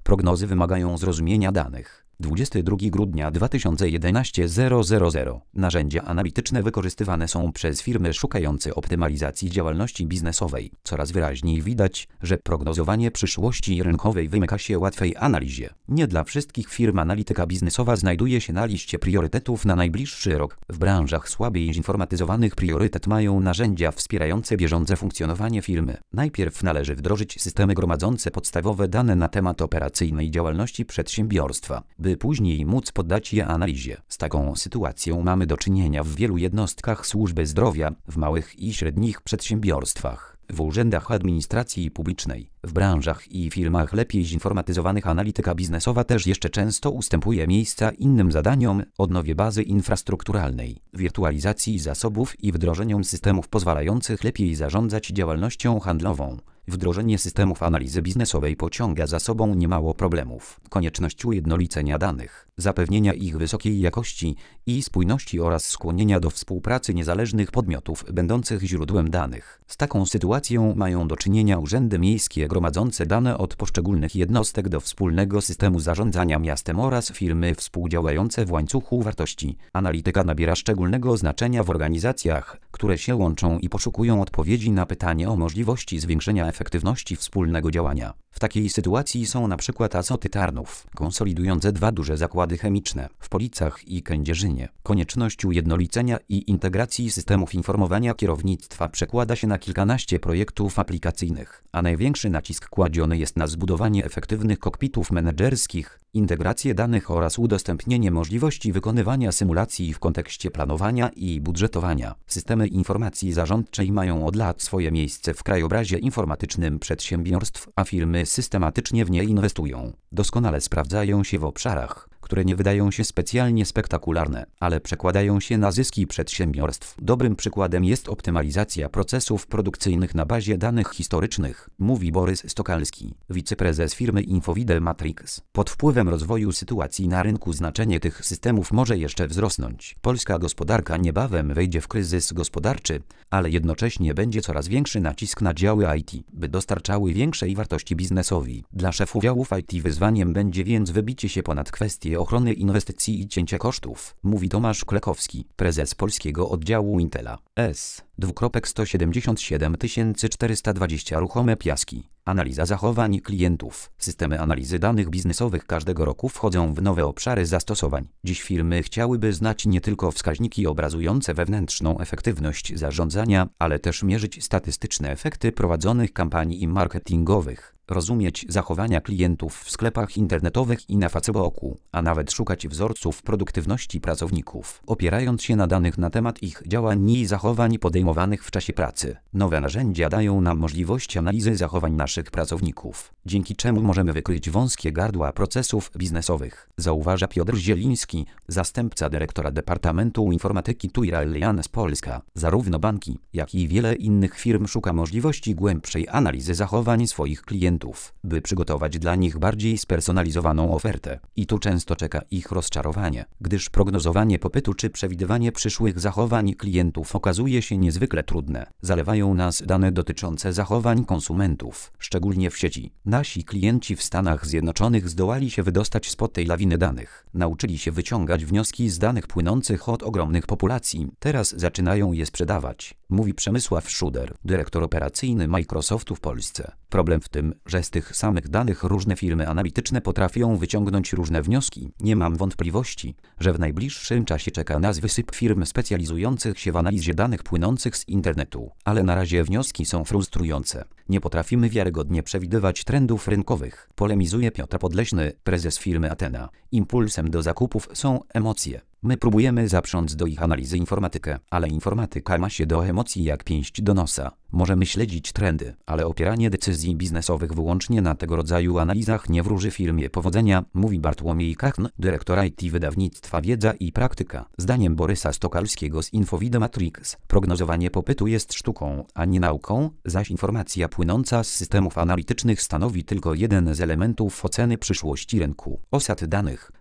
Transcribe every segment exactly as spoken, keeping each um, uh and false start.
Prognozy wymagają zrozumienia danych. dwudziestego drugiego grudnia dwa tysiące jedenastego zero zero zero. Narzędzia analityczne wykorzystywane są przez firmy szukające optymalizacji działalności biznesowej. Coraz wyraźniej widać, że prognozowanie przyszłości rynkowej wymyka się łatwej analizie. Nie dla wszystkich firm analityka biznesowa znajduje się na liście priorytetów na najbliższy rok. W branżach słabiej zinformatyzowanych priorytet mają narzędzia wspierające bieżące funkcjonowanie firmy. Najpierw należy wdrożyć systemy gromadzące podstawowe dane na temat operacyjnej działalności przedsiębiorstwa, by później móc poddać je analizie. Z taką sytuacją mamy do czynienia w wielu jednostkach służby zdrowia, w małych i średnich przedsiębiorstwach, w urzędach administracji publicznej. W branżach i firmach lepiej zinformatyzowanych analityka biznesowa też jeszcze często ustępuje miejsca innym zadaniom, odnowie bazy infrastrukturalnej, wirtualizacji zasobów i wdrożeniom systemów pozwalających lepiej zarządzać działalnością handlową. Wdrożenie systemów analizy biznesowej pociąga za sobą niemało problemów. Konieczność ujednolicenia danych, zapewnienia ich wysokiej jakości i spójności oraz skłonienia do współpracy niezależnych podmiotów będących źródłem danych. Z taką sytuacją mają do czynienia urzędy miejskie gromadzące dane od poszczególnych jednostek do wspólnego systemu zarządzania miastem oraz firmy współdziałające w łańcuchu wartości. Analityka nabiera szczególnego znaczenia w organizacjach, które się łączą i poszukują odpowiedzi na pytanie o możliwości zwiększenia efektywności wspólnego działania. W takiej sytuacji są na przykład Azoty Tarnów, konsolidujące dwa duże zakłady chemiczne w Policach i Kędzierzynie. Konieczność ujednolicenia i integracji systemów informowania kierownictwa przekłada się na kilkanaście projektów aplikacyjnych, a największy nacisk kładziony jest na zbudowanie efektywnych kokpitów menedżerskich, integrację danych oraz udostępnienie możliwości wykonywania symulacji w kontekście planowania i budżetowania. Systemy informacji zarządczej mają od lat swoje miejsce w krajobrazie informatycznym przedsiębiorstw, a firmy systematycznie w nie inwestują. Doskonale sprawdzają się w obszarach, które nie wydają się specjalnie spektakularne, ale przekładają się na zyski przedsiębiorstw. Dobrym przykładem jest optymalizacja procesów produkcyjnych na bazie danych historycznych, mówi Borys Stokalski, wiceprezes firmy Infovide Matrix. Pod wpływem rozwoju sytuacji na rynku znaczenie tych systemów może jeszcze wzrosnąć. Polska gospodarka niebawem wejdzie w kryzys gospodarczy, ale jednocześnie będzie coraz większy nacisk na działy I T, by dostarczały większej wartości biznesowi. Dla szefów działów I T wyzwaniem będzie więc wybicie się ponad kwestie ochrony inwestycji i cięcia kosztów, mówi Tomasz Klekowski, prezes polskiego oddziału Intela. S. sto siedemdziesiąt siedem tysięcy czterysta dwadzieścia ruchome piaski. Analiza zachowań klientów. Systemy analizy danych biznesowych każdego roku wchodzą w nowe obszary zastosowań. Dziś firmy chciałyby znać nie tylko wskaźniki obrazujące wewnętrzną efektywność zarządzania, ale też mierzyć statystyczne efekty prowadzonych kampanii marketingowych, rozumieć zachowania klientów w sklepach internetowych i na Facebooku, a nawet szukać wzorców produktywności pracowników, opierając się na danych na temat ich działań i zachowań podejmowanych w czasie pracy. Nowe narzędzia dają nam możliwość analizy zachowań naszych pracowników, dzięki czemu możemy wykryć wąskie gardła procesów biznesowych, zauważa Piotr Zieliński, zastępca dyrektora Departamentu Informatyki T U I R Allianz Polska. Zarówno banki, jak i wiele innych firm szuka możliwości głębszej analizy zachowań swoich klientów, by przygotować dla nich bardziej spersonalizowaną ofertę. I tu często czeka ich rozczarowanie, gdyż prognozowanie popytu czy przewidywanie przyszłych zachowań klientów okazuje się niezwykle trudne. Zalewają nas dane dotyczące zachowań konsumentów, szczególnie w sieci. Nasi klienci w Stanach Zjednoczonych zdołali się wydostać spod tej lawiny danych. Nauczyli się wyciągać wnioski z danych płynących od ogromnych populacji. Teraz zaczynają je sprzedawać, mówi Przemysław Szuder, dyrektor operacyjny Microsoftu w Polsce. Problem w tym, że z tych samych danych różne firmy analityczne potrafią wyciągnąć różne wnioski. Nie mam wątpliwości, że w najbliższym czasie czeka nas wysyp firm specjalizujących się w analizie danych płynących z internetu, ale na razie wnioski są frustrujące. Nie potrafimy wiarygodnie przewidywać trendów rynkowych, polemizuje Piotr Podleśny, prezes firmy Athena. Impulsem do zakupów są emocje. My próbujemy zaprząc do ich analizy informatykę, ale informatyka ma się do emocji jak pięść do nosa. Możemy śledzić trendy, ale opieranie decyzji biznesowych wyłącznie na tego rodzaju analizach nie wróży firmie powodzenia, mówi Bartłomiej Kachn, dyrektor I T wydawnictwa Wiedza i Praktyka. Zdaniem Borysa Stokalskiego z Infovide Matrix, prognozowanie popytu jest sztuką, a nie nauką, zaś informacja płynąca z systemów analitycznych stanowi tylko jeden z elementów oceny przyszłości rynku. Osad danych,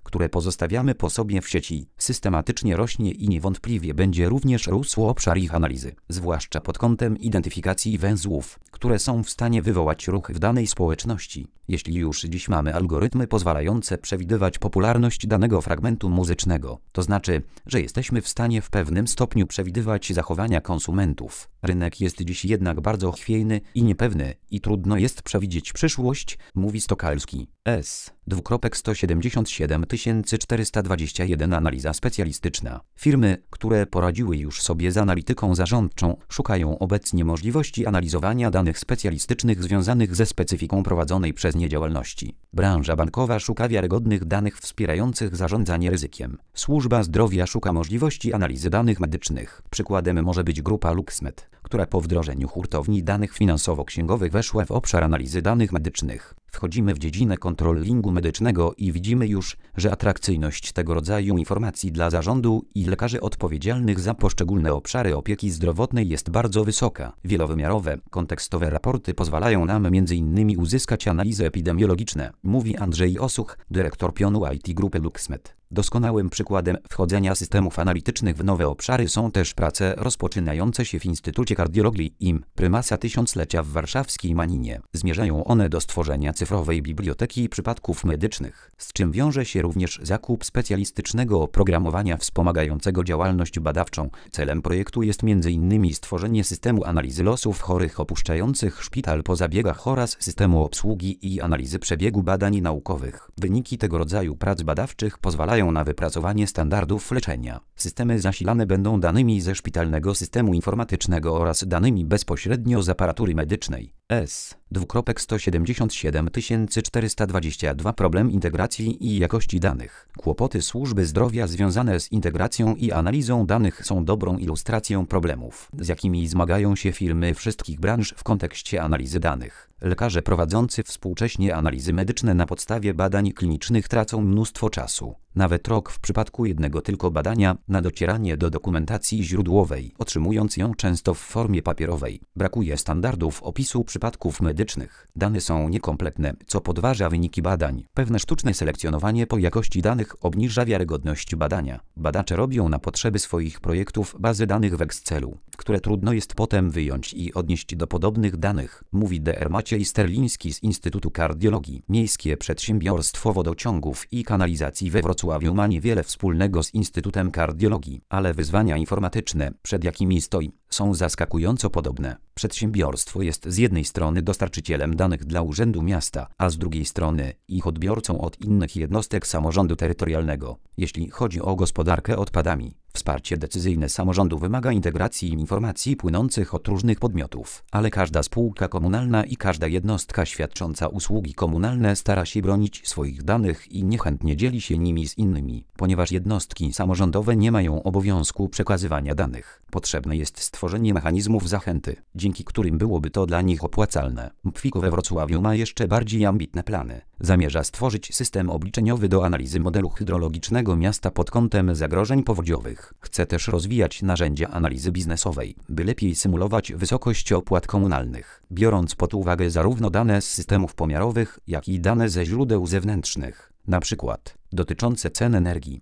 które pozostawiamy po sobie w sieci, systematycznie rośnie i niewątpliwie będzie również rósł obszar ich analizy, zwłaszcza pod kątem identyfikacji węzłów, które są w stanie wywołać ruch w danej społeczności. Jeśli już dziś mamy algorytmy pozwalające przewidywać popularność danego fragmentu muzycznego, to znaczy, że jesteśmy w stanie w pewnym stopniu przewidywać zachowania konsumentów. Rynek jest dziś jednak bardzo chwiejny i niepewny i trudno jest przewidzieć przyszłość, mówi Stokalski. S. sto siedemdziesiąt siedem tysięcy czterysta dwadzieścia jeden Analiza specjalistyczna. Firmy, które poradziły już sobie z analityką zarządczą, szukają obecnie możliwości analizowania danych specjalistycznych związanych ze specyfiką prowadzonej przez nie działalności. Branża bankowa szuka wiarygodnych danych wspierających zarządzanie ryzykiem. Służba zdrowia szuka możliwości analizy danych medycznych. Przykładem może być grupa LuxMed, która po wdrożeniu hurtowni danych finansowo-księgowych weszła w obszar analizy danych medycznych. Wchodzimy w dziedzinę kontrolingu medycznego i widzimy już, że atrakcyjność tego rodzaju informacji dla zarządu i lekarzy odpowiedzialnych za poszczególne obszary opieki zdrowotnej jest bardzo wysoka. Wielowymiarowe, kontekstowe raporty pozwalają nam między innymi uzyskać analizy epidemiologiczne, mówi Andrzej Osuch, dyrektor pionu I T grupy LuxMed. Doskonałym przykładem wchodzenia systemów analitycznych w nowe obszary są też prace rozpoczynające się w Instytucie Kardiologii I M Prymasa Tysiąclecia w warszawskiej Maninie. Zmierzają one do stworzenia cyfrowej biblioteki przypadków medycznych, z czym wiąże się również zakup specjalistycznego oprogramowania wspomagającego działalność badawczą. Celem projektu jest między innymi stworzenie systemu analizy losów chorych opuszczających szpital po zabiegach oraz systemu obsługi i analizy przebiegu badań naukowych. Wyniki tego rodzaju prac badawczych pozwalają na wypracowanie standardów leczenia. Systemy zasilane będą danymi ze szpitalnego systemu informatycznego oraz danymi bezpośrednio z aparatury medycznej. S. sto siedemdziesiąt siedem tysięcy czterysta dwadzieścia dwa Problem integracji i jakości danych. Kłopoty służby zdrowia związane z integracją i analizą danych są dobrą ilustracją problemów, z jakimi zmagają się firmy wszystkich branż w kontekście analizy danych. Lekarze prowadzący współcześnie analizy medyczne na podstawie badań klinicznych tracą mnóstwo czasu, nawet rok w przypadku jednego tylko badania, na docieranie do dokumentacji źródłowej, otrzymując ją często w formie papierowej. Brakuje standardów opisu przypadków medycznych. Dane są niekompletne, co podważa wyniki badań. Pewne sztuczne selekcjonowanie po jakości danych obniża wiarygodność badania. Badacze robią na potrzeby swoich projektów bazy danych w Excelu, które trudno jest potem wyjąć i odnieść do podobnych danych, mówi dr Maciej Sterliński z Instytutu Kardiologii. Miejskie Przedsiębiorstwo Wodociągów i Kanalizacji we Wrocławiu ma niewiele wspólnego z Instytutem Kardiologii, ale wyzwania informatyczne, przed jakimi stoi, są zaskakująco podobne. Przedsiębiorstwo jest z jednej strony dostarczycielem danych dla Urzędu Miasta, a z drugiej strony ich odbiorcą od innych jednostek samorządu terytorialnego, jeśli chodzi o gospodarkę odpadami. Wsparcie decyzyjne samorządu wymaga integracji informacji płynących od różnych podmiotów, ale każda spółka komunalna i każda jednostka świadcząca usługi komunalne stara się bronić swoich danych i niechętnie dzieli się nimi z innymi, ponieważ jednostki samorządowe nie mają obowiązku przekazywania danych. Potrzebne jest stworzenie mechanizmów zachęty, dzięki którym byłoby to dla nich opłacalne. Pfiko we Wrocławiu ma jeszcze bardziej ambitne plany. Zamierza stworzyć system obliczeniowy do analizy modelu hydrologicznego miasta pod kątem zagrożeń powodziowych. Chce też rozwijać narzędzia analizy biznesowej, by lepiej symulować wysokość opłat komunalnych, biorąc pod uwagę zarówno dane z systemów pomiarowych, jak i dane ze źródeł zewnętrznych, na przykład dotyczące cen energii.